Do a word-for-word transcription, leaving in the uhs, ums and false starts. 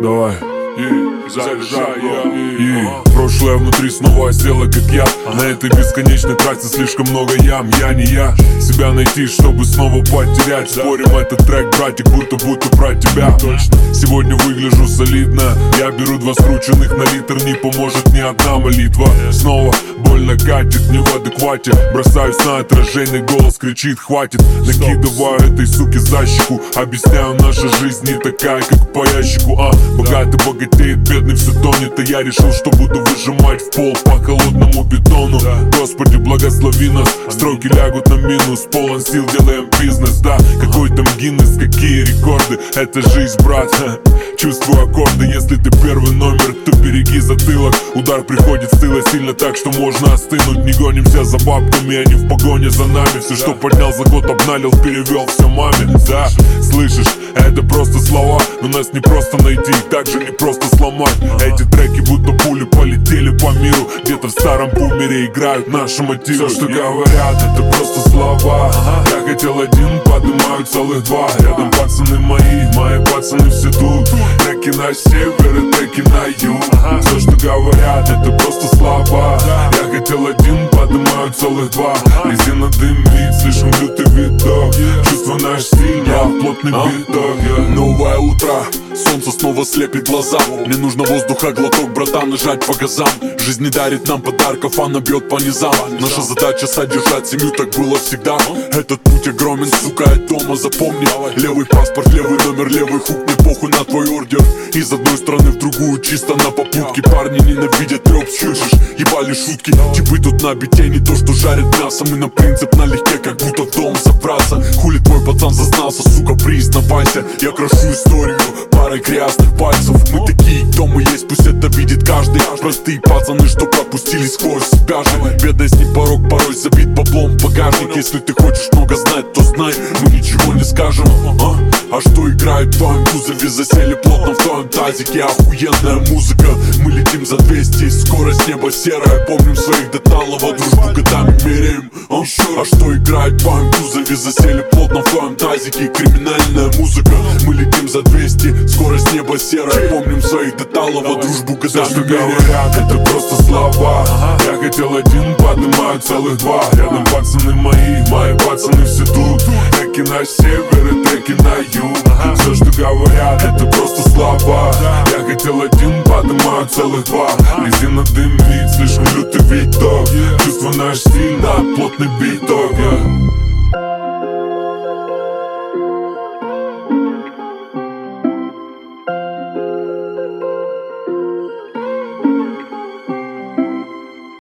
Давай. И заряжай, и прошлое внутри снова осело, как я. На этой бесконечной трассе слишком много ям. Я не я, себя найти, чтобы снова потерять. Спорим, этот трек, братик, будто будто про тебя. Сегодня выгляжу солидно. Я беру два скрученных на литр. Не поможет ни одна молитва. Снова больно катит, не в адеквате. Бросаюсь на отражение, голос кричит: хватит. Накидываю этой суке за щеку. Объясняю, наша жизнь не такая, как по ящику. А, богатый богатеет, бедный все тонет. А я решил, что буду выжимать в пол по холодному бетону. Господи, благослови нас. Строки лягут на минус, полон сил, делаем бизнес. Да, какой там Гиннес, какие рекорды. Это жизнь, брат. Чувствую аккорды, если ты первый номер, то береги затылок. Удар приходит с тыла сильно так, что можно остынуть. Не гонимся за бабками, они в погоне за нами. Все, что поднял за год, обналил, перевел все маме. Да, слышишь, это просто слова, но нас не просто найти, также не просто сломать. Эти треки будто пули полетели по миру. Где-то в старом бумере играют наши мотивы. Все, что говорят, это просто слова. Я хотел один, поднимаю целых два. Рядом пацаны мои, мои пацаны все тут. Треки на север и треки на юг. Все, что говорят, это просто слова. Я хотел один, поднимаю целых два. Резина дымит, слишком лютый видок. Чувство наш сильный, плотный биток. Новое утро, солнце снова слепит глаза. Мне нужно воздуха глоток, братан, и жать по газам. Жизнь не дарит нам подарков, она бьет по низам. Наша задача содержать семью, так было всегда. Этот путь огромен, сука, от дома запомни. Левый паспорт, левый номер, левый хук, мне похуй на твой ордер. Из одной страны в другую, чисто на попутке. Парни ненавидят трёп, слышишь, ебали шутки. Типы тут на бите, не то что жарят мясо. Мы на принцип налегке, как будто в дом забраться. Хули твой пацан зазнался, сука, признавайся. Я крашу историю парой грязных пальцев. Мы такие, кто мы есть, пусть это видит каждый. Простые пацаны, что пропустили сквозь себя же. Бедность не порог, порой забит баблом в багажник. Если ты хочешь много знать, то знай, мы ничего не скажем. А, а что играет в твоем кузове? Засели плотно в твоем тазике. Охуенная музыка, мы летим за двести. Скорость неба серая, помним своих деталов. А дружбу годами меряем. А, а что играет в твоем кузове? Засели плотно в твоем тазике. Криминальная музыка, мы летим за двести. Скорость неба серая, помним своих деталов. А дружбу годами меряем. Говорят, это просто слова. Я хотел один, поднимаю целых два. Рядом пацаны мои, мои пацаны все тут. Треки на север и треки на юг. Все, что говорят, это просто слова. Я хотел один, поднимаю целых два. Резина дымит, слишком лютый видок. Чувство наш стиль, да, плотный биток.